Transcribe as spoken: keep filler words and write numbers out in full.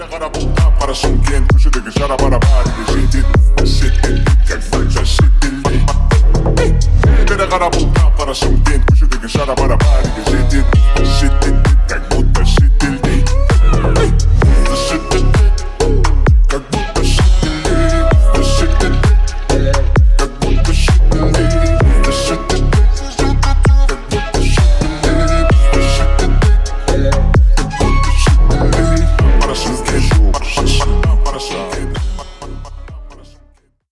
Bere kara bulta para Şımkent köşedeki şarabara bari Şiddet, şiddet, kalpakça şiddetli Bere kara bulta para Şımkent köşedeki şarabara bari